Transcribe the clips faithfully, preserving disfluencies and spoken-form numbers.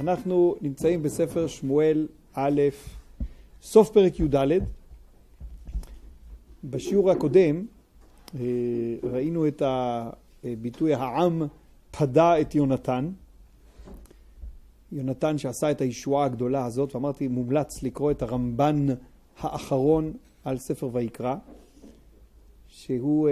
אנחנו נמצאים בספר שמואל א', סוף פרק י' ד'. בשיעור הקודם ראינו את הביטוי העם פדה את יונתן. יונתן שעשה את הישועה הגדולה הזאת, ואמרתי מומלץ לקרוא את הרמב"ן האחרון על ספר ויקרא, שהוא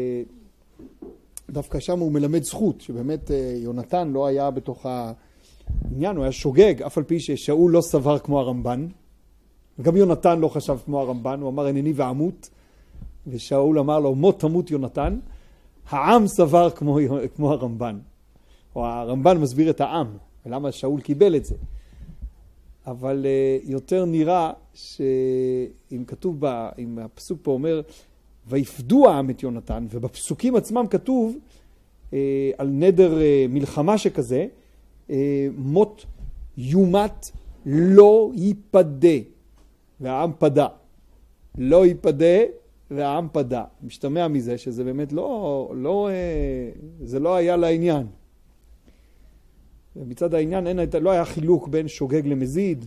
דווקא שם הוא מלמד זכות, שבאמת יונתן לא היה בתוך העניין, הוא היה שוגג, אף על פי ששאול לא סבר כמו הרמב"ן, וגם יונתן לא חשב כמו הרמב"ן, הוא אמר הנני ואמות, ושאול אמר לו מות תמות יונתן, העם סבר כמו, כמו הרמב"ן, או הרמב"ן מסביר את העם, ולמה שאול קיבל את זה. אבל יותר נראה שאם כתוב, בה, אם הפסוק פה אומר, ויפדו העם את יונתן, ובפסוקים עצמם כתוב אה, על נדר אה, מלחמה שכזה, אה, מות יומת לא ייפדה, והעם פדה. לא ייפדה והעם פדה. משתמע מזה שזה באמת לא, לא, אה, זה לא היה לעניין. ומצד העניין אין, לא היה חילוק בין שוגג למזיד,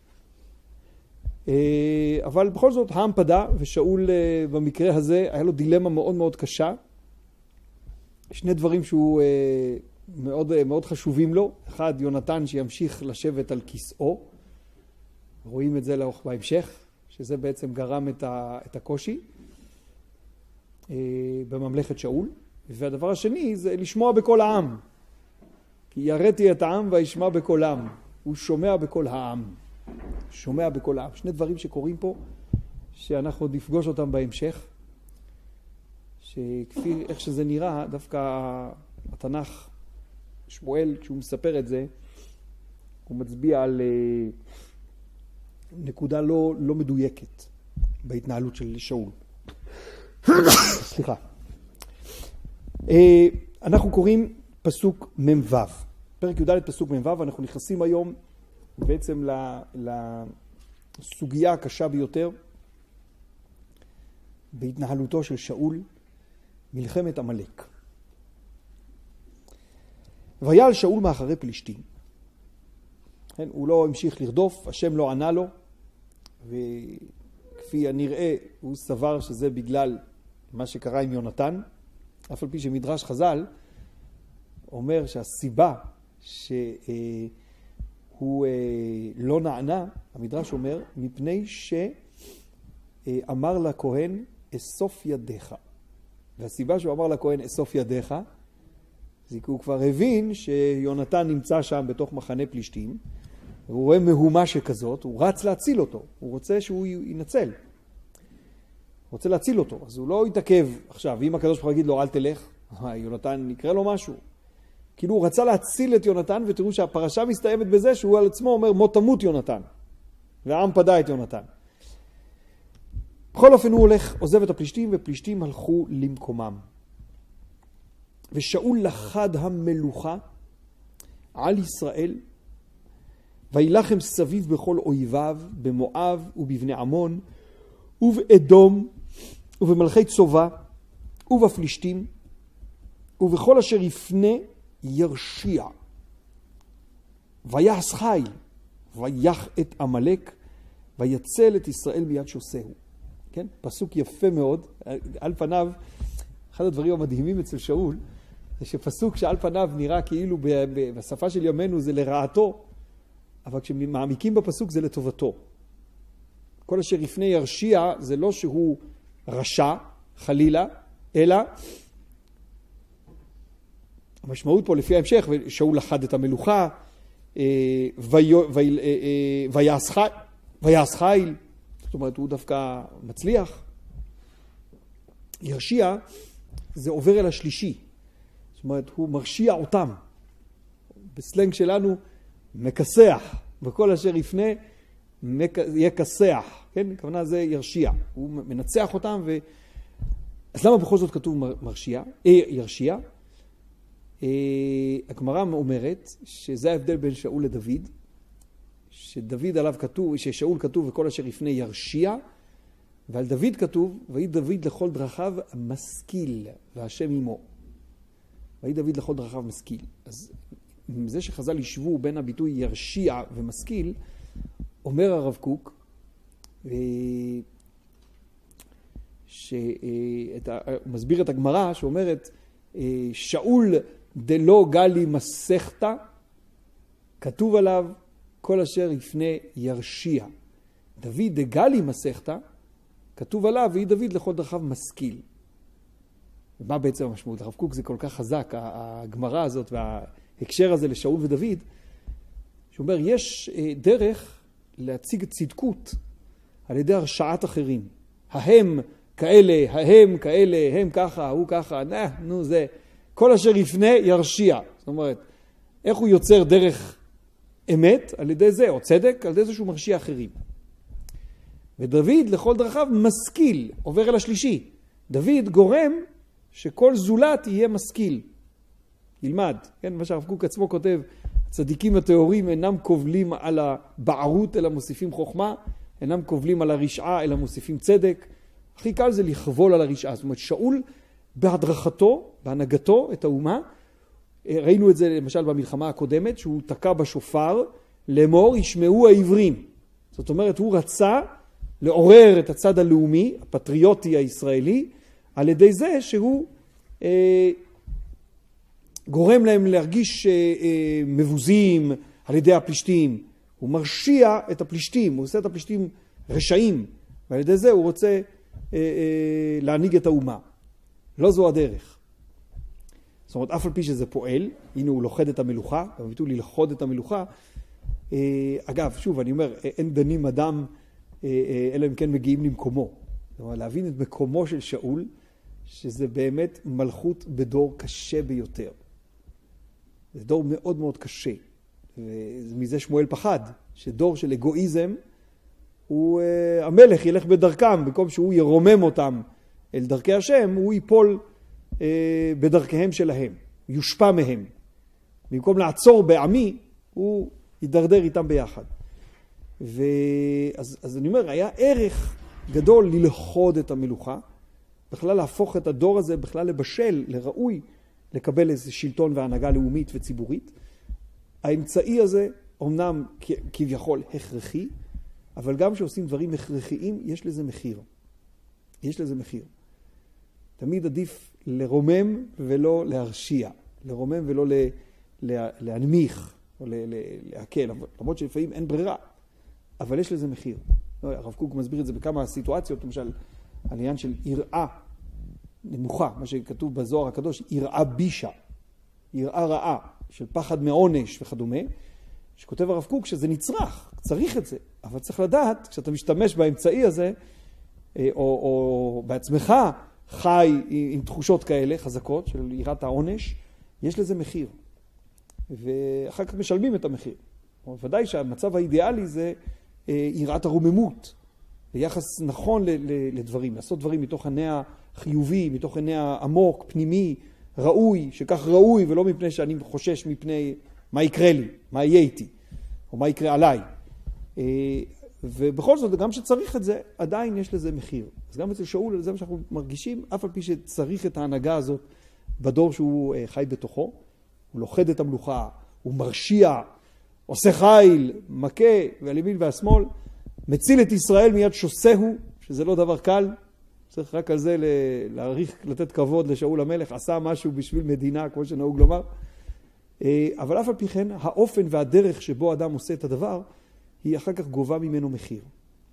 אבל בכל זאת העם פדה, ושאול במקרה הזה היה לו דילמה מאוד מאוד קשה. שני דברים שהוא מאוד, מאוד חשובים לו. אחד, יונתן שימשיך לשבת על כיסאו. רואים את זה לאורך בהמשך, שזה בעצם גרם את, ה, את הקושי בממלכת שאול. והדבר השני זה לשמוע בכל העם. כי יראתי את העם וישמע בקולם. הוא שומע בכל העם. שומע בכל העם. שני דברים שקורים פה, שאנחנו עוד נפגוש אותם בהמשך, שכפי איך שזה נראה, דווקא התנ"ך, שמואל, כשהוא מספר את זה, הוא מצביע על נקודה לא, לא מדויקת בהתנהלות של שאול. סליחה. אנחנו קוראים פסוק מ"ו. פרק י"ד פסוק מ"ו, אנחנו נכנסים היום בעצם לסוגיה הקשה ביותר בהתנהלותו של שאול, מלחמת עמלק. ויעל שאול מאחרי פלישתים. כן, הוא לא המשיך לרדוף, השם לא ענה לו, וכפי הנראה הוא סבר שזה בגלל מה שקרה עם יונתן, אף על פי שמדרש חז"ל אומר שהסיבה ש... הוא אה, לא נענה, המדרש אומר, מפני שאמר לכהן, אסוף ידיך. והסיבה שהוא אמר לכהן, אסוף ידיך, זה כי הוא כבר הבין שיונתן נמצא שם בתוך מחנה פלישתים, והוא רואה מהומה שכזאת, הוא רץ להציל אותו, הוא רוצה שהוא ינצל. הוא רוצה להציל אותו, אז הוא לא יתעכב עכשיו, אם הקדוש ברוך הוא יגיד לו, אל תלך, יונתן יקרה לו משהו. כאילו הוא רצה להציל את יונתן, ותראו שהפרשה מסתיימת בזה שהוא על עצמו אומר מות תמות יונתן, והעם פדה את יונתן. בכל אופן הוא הולך, עוזב את הפלישתים, ופלישתים הלכו למקומם. ושאול לחד המלוכה על ישראל, וילחם סביב בכל אויביו, במואב ובבני עמון, ובאדום, ובמלכי צובה, ובפלישתים, ובכל אשר יפנה ירשיע. ויעש חיל, ויח את עמלק, ויצל את ישראל מיד שוסהו. כן? פסוק יפה מאוד. על פניו, אחד הדברים המדהימים אצל שאול, זה שפסוק שעל פניו נראה כאילו בשפה של ימינו זה לרעתו, אבל כשמעמיקים בפסוק זה לטובתו. כל אשר יפנה ירשיע זה לא שהוא רשע, חלילה, אלא המשמעות פה לפי ההמשך, שאול לחד את המלוכה, ויעש חיל, זאת אומרת הוא דווקא מצליח. ירשיע זה עובר אל השלישי, זאת אומרת הוא מרשיע אותם. בסלנג שלנו מקסח, בכל אשר יפנה יקסח, כן? הכוונה זה ירשיע, הוא מנצח אותם. ו... אז למה בכל זאת כתוב מרשיע, אה, ירשיע? הגמרא אומרת שזה ההבדל בין שאול לדוד, שדוד עליו כתוב, ששאול כתוב וכל אשר יפנה ירשיע, ועל דוד כתוב, ויהי דוד לכל דרכיו משכיל, והשם עמו. ויהי דוד לכל דרכיו משכיל. אז זה שחז"ל ישבו בין הביטוי ירשיע ומשכיל, אומר הרב קוק, שהוא מסביר את הגמרא שאומרת, שאול דלא גלי מסכתא, כתוב עליו כל אשר יפנה ירשיע. דוד דגלי מסכתא, כתוב עליו, והיא דוד לכל דרכיו משכיל. ומה בעצם המשמעות? הרב קוק זה כל כך חזק, הגמרא הזאת וההקשר הזה לשאול ודוד, שאומר, יש דרך להציג צדקות על ידי הרשעת אחרים. ההם כאלה, ההם כאלה, הם ככה, הוא ככה, נה, נו זה. כל אשר יפנה ירשיע. זאת אומרת, איך הוא יוצר דרך אמת על ידי זה, או צדק, על ידי זה שהוא מרשיע אחרים. ודוד לכל דרכיו משכיל, עובר אל השלישי. דוד גורם שכל זולת יהיה משכיל. ילמד, כן, מה שהרב קוק עצמו כותב, הצדיקים הטהורים אינם קובלים על הבערות אלא מוסיפים חוכמה, אינם קובלים על הרשעה אלא מוסיפים צדק. הכי קל זה לכבול על הרשעה. זאת אומרת, שאול בהדרכתו, בהנהגתו את האומה, ראינו את זה למשל במלחמה הקודמת, שהוא תקע בשופר, לאמור ישמעו העברים. זאת אומרת, הוא רצה לעורר את הצד הלאומי, הפטריוטי הישראלי, על ידי זה שהוא אה, גורם להם להרגיש אה, אה, מבוזים על ידי הפלישתים. הוא מרשיע את הפלישתים, הוא עושה את הפלישתים רשעים, ועל ידי זה הוא רוצה אה, אה, להנהיג את האומה. לא זו הדרך. זאת אומרת, אף על פי שזה פועל, הנה הוא לוחד את המלוכה, הביטוי ללחוד את המלוכה. אה, אגב, שוב, אני אומר, אין דנים אדם, אה, אה, אלא אם כן מגיעים למקומו. זאת אומרת, להבין את מקומו של שאול, שזה באמת מלכות בדור קשה ביותר. זה דור מאוד מאוד קשה. ומזה שמואל פחד, שדור של אגואיזם, הוא, uh, המלך ילך בדרכם, במקום שהוא ירומם אותם אל דרכי השם, הוא ייפול uh, בדרכיהם שלהם, יושפע מהם. במקום לעצור בעמי, הוא ידרדר איתם ביחד. ואז, אז אני אומר, היה ערך גדול ללחוד את המלוכה, בכלל להפוך את הדור הזה, בכלל לבשל, לראוי, לקבל איזה שלטון והנהגה לאומית וציבורית. האמצעי הזה, אומנם כביכול הכרחי, אבל גם כשעושים דברים הכרחיים, יש לזה מחיר. יש לזה מחיר. תמיד עדיף לרומם ולא להרשיע. לרומם ולא להנמיך או להקל. למרות שלפעמים אין ברירה, אבל יש לזה מחיר. הרב קוק מסביר את זה בכמה סיטואציות, למשל, העניין של יראה נמוכה, מה שכתוב בזוהר הקדוש, יראה בישה, יראה רעה, של פחד מעונש וכדומה, שכותב הרב קוק שזה נצרך, צריך את זה, אבל צריך לדעת, כשאתה משתמש באמצעי הזה, או, או בעצמך חי עם תחושות כאלה חזקות של יראת העונש, יש לזה מחיר, ואחר כך משלמים את המחיר. ודאי שהמצב האידיאלי זה יראת הרוממות, ביחס נכון לדברים, לעשות דברים מתוך עיני החיובי, מתוך עיני העמוק, פנימי, ראוי, שכך ראוי, ולא מפני שאני חושש מפני מה יקרה לי, מה יהיה איתי, או מה יקרה עליי. ובכל זאת, גם שצריך את זה, עדיין יש לזה מחיר. אז גם אצל שאול, זה מה שאנחנו מרגישים, אף על פי שצריך את ההנהגה הזאת בדור שהוא חי בתוכו, הוא לוחד את המלוכה, הוא מרשיע, עושה חיל, מכה, ועל ימין והשמאל, מציל את ישראל מיד שוסהו, שזה לא דבר קל, צריך רק על זה להעריך, לתת כבוד לשאול המלך, עשה משהו בשביל מדינה, כמו שנהוג לומר. אבל אף על פי כן, האופן והדרך שבו אדם עושה את הדבר, היא אחר כך גובה ממנו מחיר.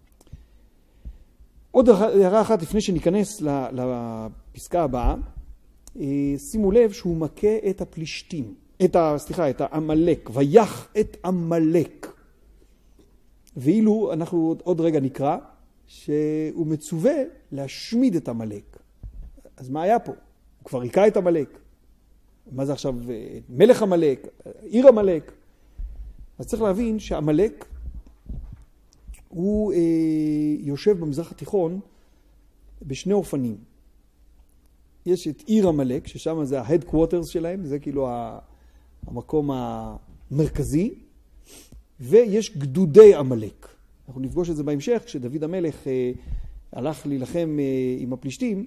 עוד הערה אחת לפני שניכנס לפסקה הבאה, שימו לב שהוא מכה את הפלישתים, את ה, סליחה, את העמלק, ויח את עמלק. ואילו אנחנו עוד רגע נקרא, שהוא מצווה להשמיד את עמלק. אז מה היה פה? הוא כבר היקע את עמלק. מה זה עכשיו? מלך עמלק, עיר עמלק. אז צריך להבין שעמלק הוא אה, יושב במזרח התיכון בשני אופנים. יש את עיר עמלק, ששם זה ה-headquarters שלהם, זה כאילו המקום המרכזי, ויש גדודי עמלק. אנחנו נפגוש את זה בהמשך, כשדוד המלך אה, הלך להילחם אה, עם הפלישתים,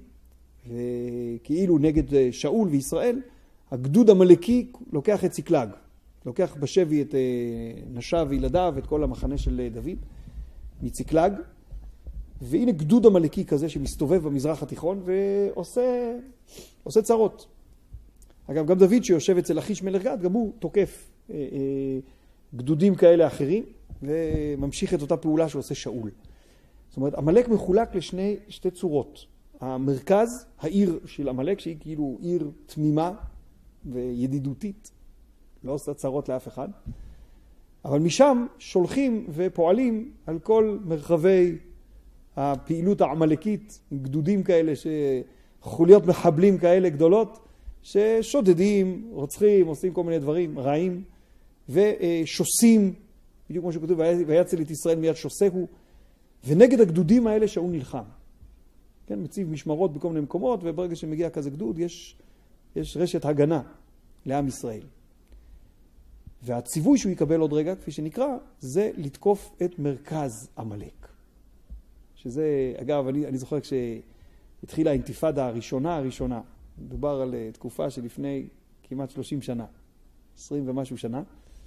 וכאילו נגד שאול וישראל, הגדוד המלכי לוקח את ציקלג. לוקח בשבי את נשיו וילדיו, את כל המחנה של דוד, מציקלג, והנה גדוד עמלקי כזה שמסתובב במזרח התיכון ועושה עושה צרות. אגב, גם דוד שיושב אצל אחיש מלך גת, גם הוא תוקף אה, אה, גדודים כאלה אחרים, וממשיך את אותה פעולה שעושה שאול. זאת אומרת, עמלק מחולק לשני שתי צורות. המרכז, העיר של עמלק, שהיא כאילו עיר תמימה וידידותית, לא עושה צרות לאף אחד, אבל משם שולחים ופועלים על כל מרחבי הפעילות העמלקית, גדודים כאלה, חוליות מחבלים כאלה גדולות, ששודדים, רוצחים, עושים כל מיני דברים רעים, ושוסים, בדיוק כמו שכתוב, ויצל את ישראל מיד שוסהו, ונגד הגדודים האלה שאול נלחם. כן, מציב משמרות בכל מיני מקומות, וברגע שמגיע כזה גדוד, יש, יש רשת הגנה לעם ישראל. והציווי שהוא יקבל עוד רגע, כפי שנקרא, זה לתקוף את מרכז עמלק. שזה, אגב, אני, אני זוכר כשהתחילה האינתיפאדה הראשונה הראשונה, מדובר על תקופה שלפני כמעט שלושים שנה, עשרים ומשהו שנה,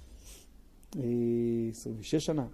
עשרים ושש שנה,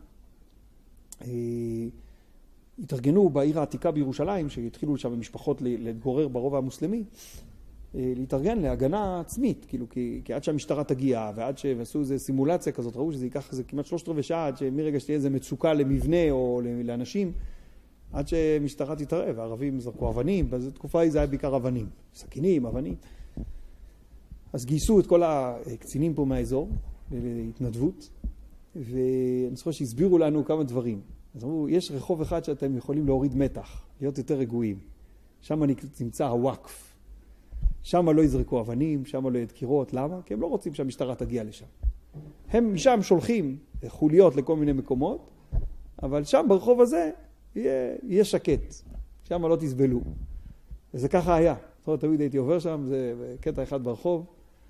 התארגנו בעיר העתיקה בירושלים, שהתחילו שם משפחות להתגורר ברובע המוסלמי, להתארגן להגנה עצמית, כאילו, כי, כי עד שהמשטרה תגיע, ועד שעשו איזו סימולציה כזאת, ראו שזה ייקח איזה כמעט שלושת רבעי שעה, עד שמרגע שתהיה איזו מצוקה למבנה או לאנשים, עד שמשטרה תתערב, הערבים זרקו אבנים, בזו תקופה זה היה בעיקר אבנים, סכינים, אבנים. אז גייסו את כל הקצינים פה מהאזור, להתנדבות, ואני זוכר שהסבירו לנו כמה דברים. אז אמרו, יש רחוב אחד שאתם יכולים להוריד מתח, להיות יותר רגועים. שם נמצא הוואקף. שם לא יזרקו אבנים, שם לא ידקירות. למה? כי הם לא רוצים שהמשטרה תגיע לשם. הם משם שולחים חוליות לכל מיני מקומות, אבל שם ברחוב הזה יהיה, יהיה שקט. שם לא תסבלו. וזה ככה היה. זאת אומרת, תמיד הייתי עובר שם, זה קטע אחד ברחוב,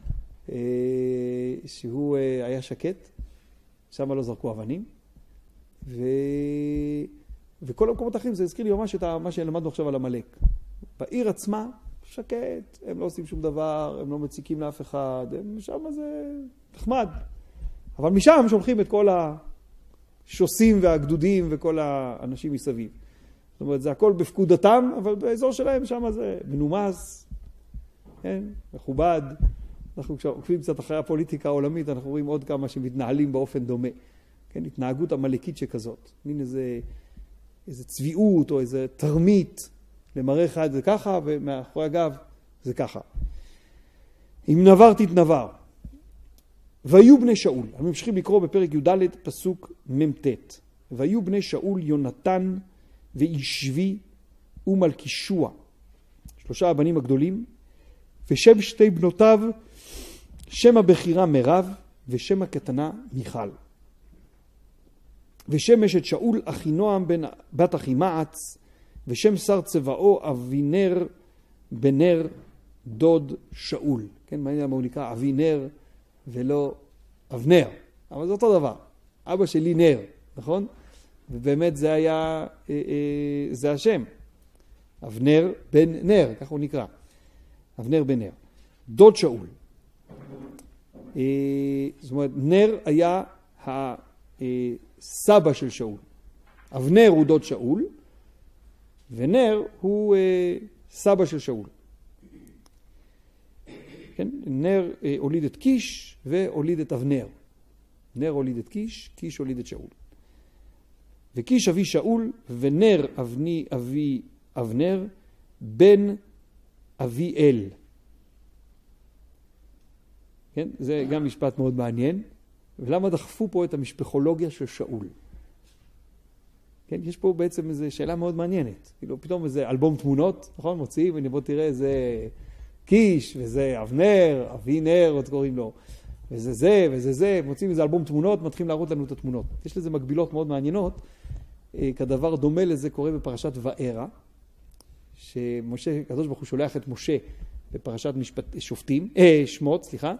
שהוא היה שקט. שם לא זרקו אבנים. ו... וכל המקומות האחרים, זה הזכיר לי ממש את מה שלמדנו עכשיו על עמלק. בעיר עצמה, שקט, הם לא עושים שום דבר, הם לא מציקים לאף אחד, הם שם זה נחמד. אבל משם שולחים את כל השוסים והגדודים וכל האנשים מסביב. זאת אומרת, זה הכל בפקודתם, אבל באזור שלהם שם זה מנומס, כן, מכובד. אנחנו כשעוקבים קצת אחרי הפוליטיקה העולמית, אנחנו רואים עוד כמה שמתנהלים באופן דומה. כן, התנהגות עמלקית שכזאת. מין איזה, איזה צביעות או איזה תרמית. למראה אחד זה ככה, ומאחורי הגב זה ככה. אם נבר תתנבר. והיו בני שאול. אנחנו ממשיכים לקרוא בפרק י"ד פסוק מ"ט. והיו בני שאול יונתן וישבי ומלכישוע. שלושה הבנים הגדולים. ושם שתי בנותיו, שם הבכירה מירב ושם הקטנה מיכל. ושם אשת שאול אחינועם בן בת אחימעץ, ושם שר צבאו אבינר בנר דוד שאול. כן, מעניין למה הוא נקרא אבינר ולא אבנר. אבל זה אותו דבר. אבא שלי נר, נכון? ובאמת זה היה, אה, אה, זה השם. אבנר בן נר, כך הוא נקרא. אבנר בן נר. דוד שאול. אה, זאת אומרת, נר היה הסבא של שאול. אבנר הוא דוד שאול, ונר הוא אה, סבא של שאול. כן? נר אה, הוליד את קיש והוליד את אבנר. נר הוליד את קיש, קיש הוליד את שאול. וקיש אבי שאול, ונר אבני אבי אבנר, בן אבי אל. כן? זה גם משפט מאוד מעניין. ולמה דחפו פה את המשפחולוגיה של שאול? כן, יש פה בעצם איזו שאלה מאוד מעניינת. כאילו, פתאום איזה אלבום תמונות, נכון? מוציאים, ונבוא תראה איזה קיש, וזה אבנר, אבי נר, עוד קוראים לו, וזה זה, וזה זה, מוצאים איזה אלבום תמונות, מתחילים להראות לנו את התמונות. יש לזה מקבילות מאוד מעניינות. כדבר דומה לזה קורה בפרשת וארא, שמשה, הקדוש ברוך הוא שולח את משה בפרשת משפט, שופטים, אה, שמות, סליחה,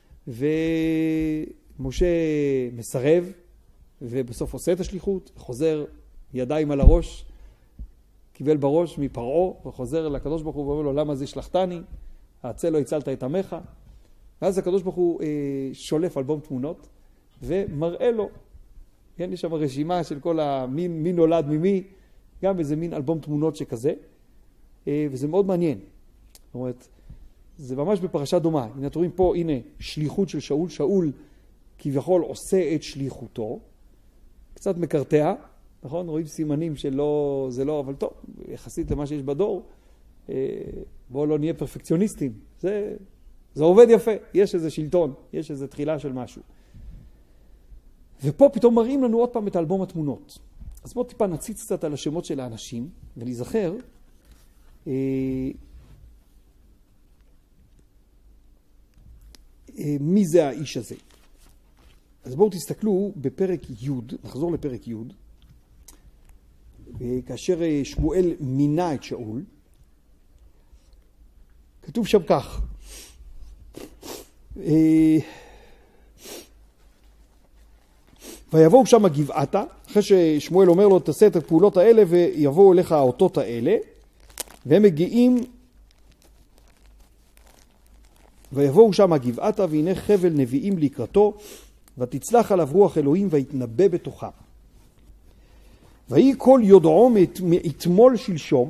ומשה מסרב, ובסוף עושה את השליחות, חוזר ידיים על הראש, קיבל בראש מפרעה, וחוזר לקדוש ברוך הוא ואומר לו, למה זה שלחתני? העצה לא הצלת את עמך. ואז הקדוש ברוך הוא אה, שולף אלבום תמונות ומראה לו. כן, יש שם רשימה של כל המין, מי נולד ממי, גם איזה מין אלבום תמונות שכזה, אה, וזה מאוד מעניין. זאת אומרת, זה ממש בפרשה דומה. הנה, אתם רואים פה, הנה, שליחות של שאול. שאול כביכול עושה את שליחותו, קצת מקרטע, נכון? רואים סימנים שלא, זה לא, אבל טוב, יחסית למה שיש בדור, בואו לא נהיה פרפקציוניסטים. זה, זה עובד יפה, יש איזה שלטון, יש איזה תחילה של משהו. ופה פתאום מראים לנו עוד פעם את אלבום התמונות. אז בואו טיפה נציץ קצת על השמות של האנשים, ונזכר, אה, אה, מי זה האיש הזה. אז בואו תסתכלו בפרק י', נחזור לפרק י', כאשר שמואל מינה את שאול, כתוב שם כך, ויבואו שם גבעתה, אחרי ששמואל אומר לו תעשה את הפעולות האלה ויבואו אליך האותות האלה, והם מגיעים, ויבואו שם גבעתה והנה חבל נביאים לקראתו, ותצלח עליו רוח אלוהים ויתנבא בתוכה. ויהי כל יודעו מאתמול שלשום,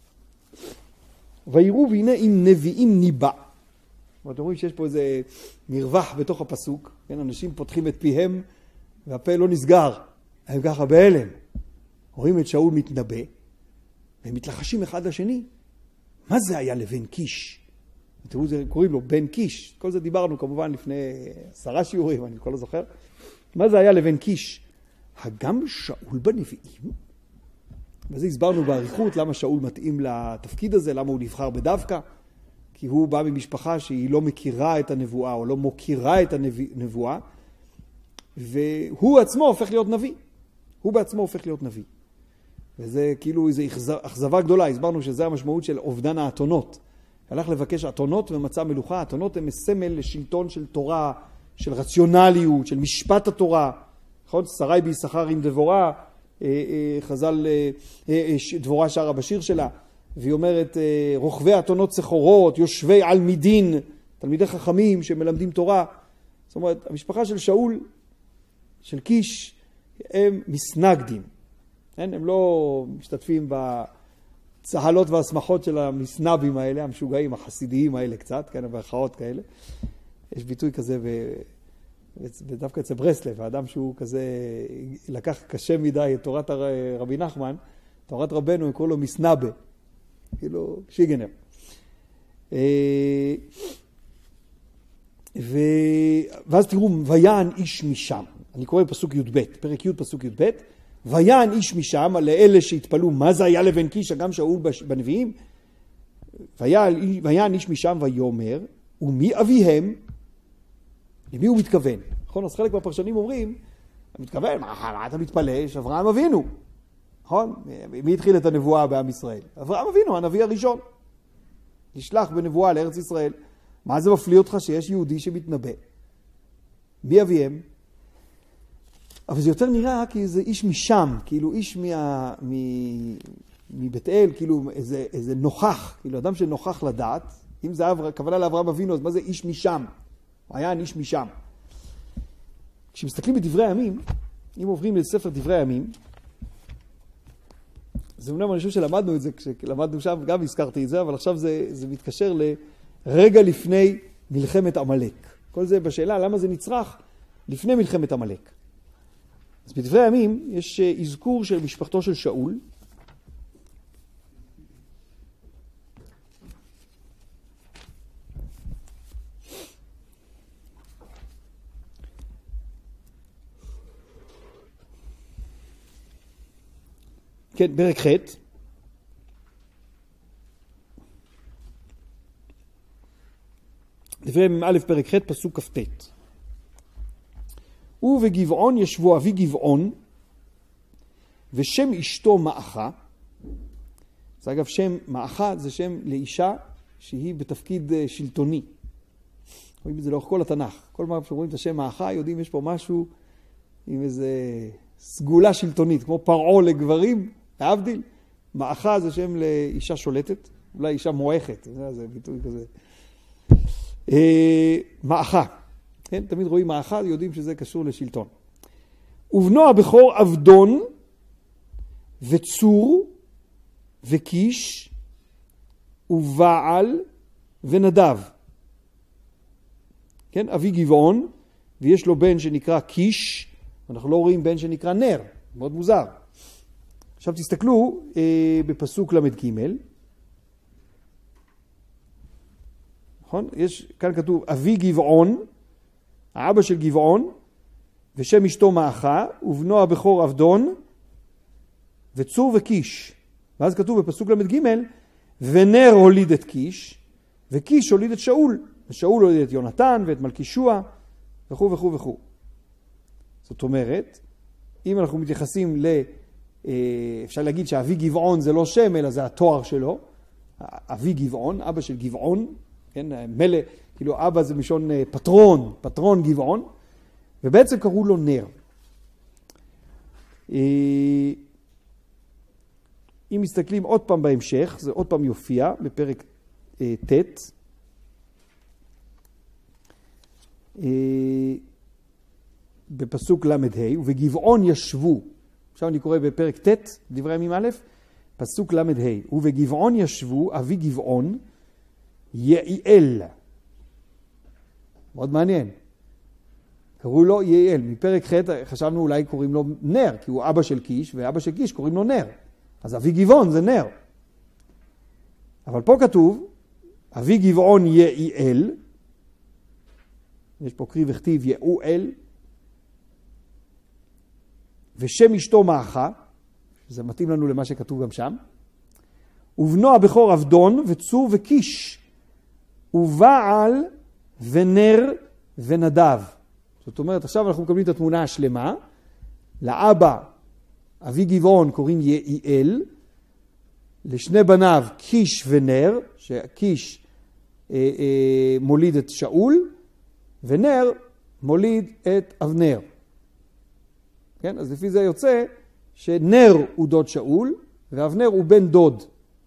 ויראו והנה עם נביאים ניבא. ואתם רואים שיש פה איזה מרווח בתוך הפסוק, כן? אנשים פותחים את פיהם והפה לא נסגר, הם ככה בהלם. רואים את שאול מתנבא, והם מתלחשים אחד לשני. מה זה היה לבן קיש? תראו, קוראים לו בן קיש. כל זה דיברנו כמובן לפני עשרה שיעורים, אני כל לא זוכר. מה זה היה לבן קיש? הגם שאול בנביאים? וזה הסברנו בעריכות למה שאול מתאים לתפקיד הזה, למה הוא נבחר בדווקא. כי הוא בא ממשפחה שהיא לא מכירה את הנבואה, או לא מוכירה את הנבואה, והוא עצמו הופך להיות נביא. הוא בעצמו הופך להיות נביא. וזה כאילו איזו אכזבה גדולה. הסברנו שזה המשמעות של אובדן האתונות. הלך לבקש אתונות ומצא מלוכה. אתונות הם סמל לשלטון של תורה, של רציונליות, של משפט התורה. נכון? שרי ביששכר עם דבורה, חז"ל דבורה שרה בשיר שלה, והיא אומרת, רוכבי אתונות סחורות, יושבי על מדין, תלמידי חכמים שמלמדים תורה. זאת אומרת, המשפחה של שאול, של קיש, הם מסנגדים. הם לא משתתפים בצהלות והשמחות של המסנבים האלה, המשוגעים, החסידיים האלה קצת, כן, בהרחאות כאלה. יש ביטוי כזה ב... ודווקא אצל ברסלב, האדם שהוא כזה לקח קשה מדי את תורת רבי נחמן, תורת רבנו, הם קוראים לו מסנבה, כאילו שיגנר. ו... ואז תראו, ויען איש משם. אני קורא בפסוק י"ב, פרק י' פסוק י"ב, ויען איש משם, לאלה שהתפלו, מה זה היה לבן קיש, גם שאול בנביאים, ויען איש משם ויאמר, ומי אביהם? למי הוא מתכוון? נכון? אז חלק מהפרשנים אומרים, הוא מתכוון, מה, מה אתה מתפלא? יש אברהם אבינו. נכון? מי התחיל את הנבואה בעם ישראל? אברהם אבינו, הנביא הראשון. נשלח בנבואה לארץ ישראל. מה זה מפליא אותך שיש יהודי שמתנבא? מי אביהם? אבל זה יותר נראה כי זה איש משם, כאילו איש מה, מ, מבית אל, כאילו איזה, איזה נוכח, כאילו אדם שנוכח לדעת. אם זה הכוונה לאברהם אבינו, אז מה זה איש משם? הוא היה איש משם. כשמסתכלים בדברי הימים, אם עוברים לספר דברי הימים, זה אומנם אני חושב שלמדנו את זה, כשלמדנו שם גם הזכרתי את זה, אבל עכשיו זה, זה מתקשר לרגע לפני מלחמת עמלק. כל זה בשאלה למה זה נצרך לפני מלחמת עמלק. אז בדברי הימים יש אזכור של משפחתו של שאול, כן, פרק ח' דברי ימים א' פרק ח' פסוק כ"ט. ובגבעון ישבו אבי גבעון ושם אשתו מאחה. זה אגב שם מאחה, זה שם לאישה שהיא בתפקיד שלטוני. רואים את זה לאורך כל התנ"ך. כל פעם שרואים את השם מאחה יודעים יש פה משהו עם איזה סגולה שלטונית, כמו פרעה לגברים, להבדיל. מאחה זה שם לאישה שולטת, אולי אישה מועכת, זה, זה ביטוי כזה. אה, מאחה. כן? תמיד רואים מאחה, יודעים שזה קשור לשלטון. ובנו הבכור עבדון וצור וקיש ובעל ונדב. כן? אבי גבעון, ויש לו בן שנקרא קיש, אנחנו לא רואים בן שנקרא נר, מאוד מוזר. עכשיו תסתכלו אה, בפסוק למד ג', נכון? יש, כאן כתוב אבי גבעון, האבא של גבעון, ושם אשתו מאחה, ובנו הבכור עבדון, וצור וקיש. ואז כתוב בפסוק למד ג', ונר הוליד את קיש, וקיש הוליד את שאול, ושאול הוליד את יונתן ואת מלכישוע, וכו' וכו' וכו'. זאת אומרת, אם אנחנו מתייחסים ל... אפשר להגיד שאבי גבעון זה לא שם, אלא זה התואר שלו. אבי גבעון, אבא של גבעון, כן, מלא, כאילו אבא זה משון פטרון, פטרון גבעון, ובעצם קראו לו נר. אם מסתכלים עוד פעם בהמשך, זה עוד פעם יופיע בפרק ט', בפסוק למד ה', ובגבעון ישבו, עכשיו אני קורא בפרק ט', דברי ימים א', פסוק למד ה', ובגבעון ישבו אבי גבעון יעיאל. מאוד מעניין. קראו לו יעיאל. מפרק ח' חשבנו אולי קוראים לו נר, כי הוא אבא של קיש, ואבא של קיש קוראים לו נר. אז אבי גבעון זה נר. אבל פה כתוב, אבי גבעון יעיאל, יש פה קריא וכתיב יעואל, ושם אשתו מאחה, זה מתאים לנו למה שכתוב גם שם, ובנו הבכור עבדון וצור וקיש, ובעל ונר ונדב. זאת אומרת, עכשיו אנחנו מקבלים את התמונה השלמה, לאבא, אבי גבעון קוראים יעיאל, לשני בניו קיש ונר, שקיש אה, אה, מוליד את שאול, ונר מוליד את אבנר. כן? אז לפי זה יוצא שנר הוא דוד שאול, ואבנר הוא בן דוד.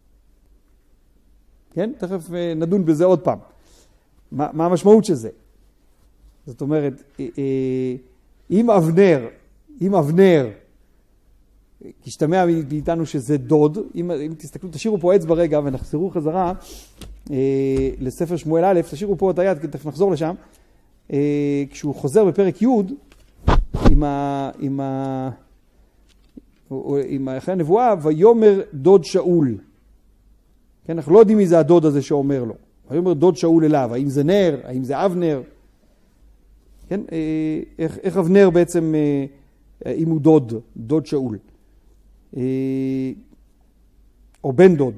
כן? תכף נדון בזה עוד פעם. מה, מה המשמעות של זה? זאת אומרת, אם אבנר, אם אבנר, תשתמע מאיתנו שזה דוד, אם, אם תסתכלו, תשאירו פה אצבע רגע ונחזרו חזרה אה, לספר שמואל א', תשאירו פה את היד, תכף נחזור לשם. אה, כשהוא חוזר בפרק י' עם ה... עם ה... עם אחרי הנבואה, ויומר דוד שאול. כן, אנחנו לא יודעים מי זה הדוד הזה שאומר לו. ויומר דוד שאול אליו, האם זה נר, האם זה אבנר. כן, אה, איך, איך אבנר בעצם, אה, אם הוא דוד, דוד שאול. אה, או בן דוד.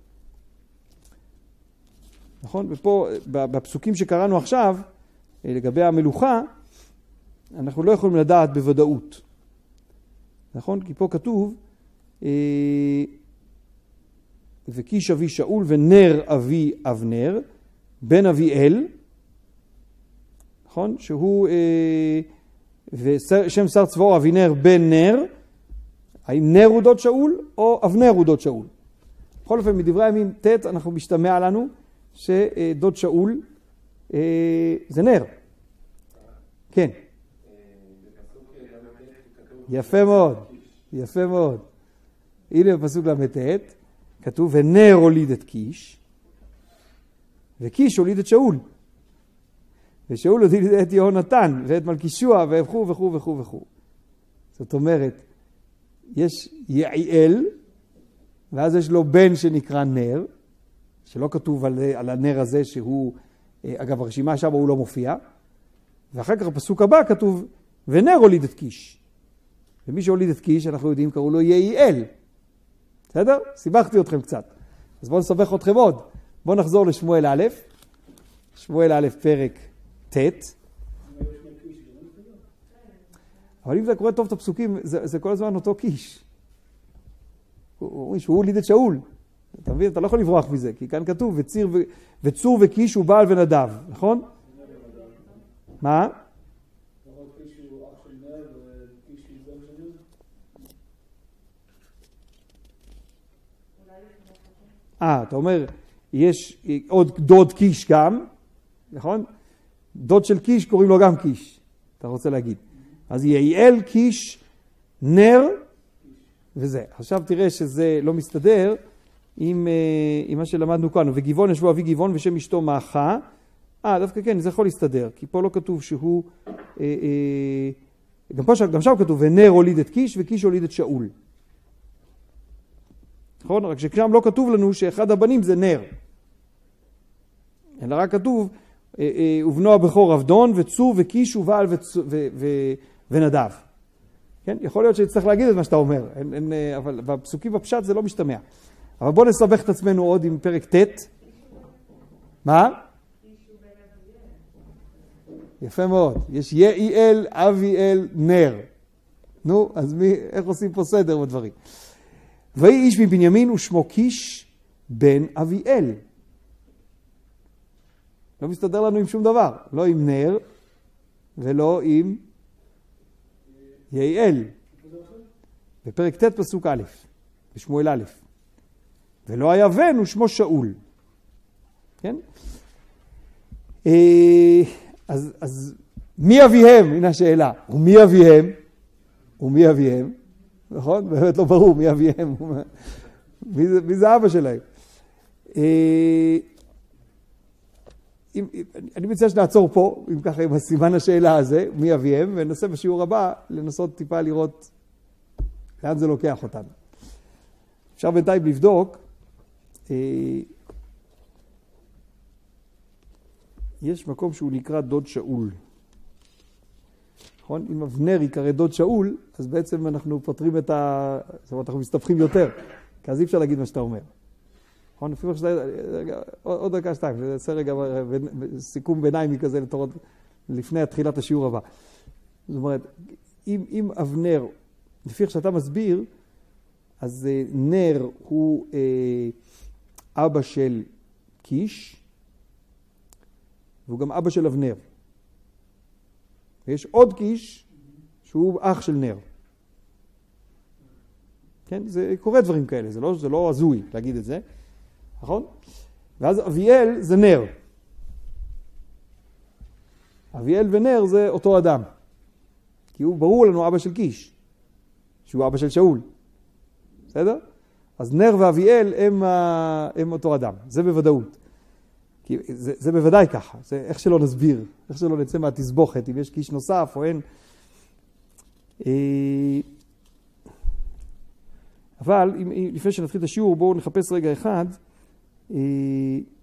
נכון? ופה, בפסוקים שקראנו עכשיו, לגבי המלוכה, אנחנו לא יכולים לדעת בוודאות. נכון? כי פה כתוב, אה, וקיש אבי שאול ונר אבי אבנר, בן אביאל, נכון? שהוא, אה, ושם שר צבאו אבינר בן נר, האם נר הוא דוד שאול או אבנר הוא דוד שאול? בכל אופן, מדברי הימים ט' אנחנו משתמע לנו שדוד שאול אה, זה נר. כן. יפה מאוד, יפה מאוד. הנה בפסוק למד ט' כתוב, ונר הוליד את קיש, וקיש הוליד את שאול. ושאול הוליד את יהונתן, ואת מלכישוע, וכו' וכו' וכו' וכו'. זאת אומרת, יש יעיאל, ואז יש לו בן שנקרא נר, שלא כתוב על, על הנר הזה שהוא, אגב, הרשימה שם הוא לא מופיע, ואחר כך בפסוק הבא כתוב, ונר הוליד את קיש. ומי שהוליד את קיש, אנחנו יודעים, קראו לו יעיאל. בסדר? סיבכתי אתכם קצת. אז בואו נסבך אתכם עוד. בואו נחזור לשמואל א', שמואל א' פרק ט'. אבל אם אתה קורא טוב את הפסוקים, זה, זה כל הזמן אותו קיש. הוא, שהוא הוליד את שאול. אתה מבין? אתה לא יכול לברוח מזה, כי כאן כתוב, וציר ו... וצור וקיש הוא בעל ונדב, נכון? מה? אה, אתה אומר, יש עוד דוד קיש גם, נכון? דוד של קיש קוראים לו גם קיש, אתה רוצה להגיד. אז יעיאל, קיש, נר, וזה. עכשיו תראה שזה לא מסתדר עם, עם מה שלמדנו כאן. וגבעון ישבו אבי גבעון ושם אשתו מאחה. אה, דווקא כן, זה יכול להסתדר, כי פה לא כתוב שהוא... אה, אה, גם, פה, גם שם כתוב, ונר הוליד את קיש וקיש הוליד את שאול. נכון? רק ששם לא כתוב לנו שאחד הבנים זה נר. אלא רק כתוב, אה, אה, ובנו הבכור אבדון וצור וקיש ובעל וצ... ו... ו... ונדב. כן? יכול להיות שצריך להגיד את מה שאתה אומר, אין, אין, אבל בפסוקים בפשט זה לא משתמע. אבל בואו נסבך את עצמנו עוד עם פרק ט'. מה? יפה מאוד. יש יעיאל, אביאל, נר. נו, אז מי, איך עושים פה סדר בדברים? ויהי איש מבנימין ושמו קיש בן אביאל. לא מסתדר לנו עם שום דבר. לא עם נר ולא עם יעיאל. בפרק ט' פסוק א', בשמואל א'. ולא היה בן ושמו שאול. כן? אז, אז מי אביהם? הנה השאלה. ומי אביהם? ומי אביהם? נכון? באמת לא ברור מי אביהם. מי זה, מי זה אבא שלהם? אם, אני מציע שנעצור פה, אם ככה, עם הסימן השאלה הזה, מי אביהם, וננסה בשיעור הבא לנסות טיפה לראות לאן זה לוקח אותנו. אפשר בינתיים לבדוק, יש מקום שהוא נקרא דוד שאול. נכון? אם אבנר יקרא דוד שאול, אז בעצם אנחנו פותרים את ה... זאת אומרת, אנחנו מסתבכים יותר, כי אז אי אפשר להגיד מה שאתה אומר. נכון? לפעמים שאתה... עוד דקה שתיים, זה עושה רגע סיכום ביניימי כזה לתורות, לפני התחילת השיעור הבא. זאת אומרת, אם, אם אבנר, לפי איך שאתה מסביר, אז נר הוא אה, אבא של קיש, והוא גם אבא של אבנר. ויש עוד קיש שהוא אח של נר. כן? זה קורה דברים כאלה, זה לא, זה לא הזוי להגיד את זה. נכון? ואז אביאל זה נר. אביאל ונר זה אותו אדם. כי הוא ברור לנו אבא של קיש, שהוא אבא של שאול. בסדר? אז נר ואביאל הם, הם אותו אדם. זה בוודאות. כי זה, זה בוודאי ככה. זה איך שלא נסביר. איך שלא נצא מהתסבוכת. אם יש קיש נוסף או אין. אבל אם, לפני שנתחיל את השיעור, בואו נחפש רגע אחד.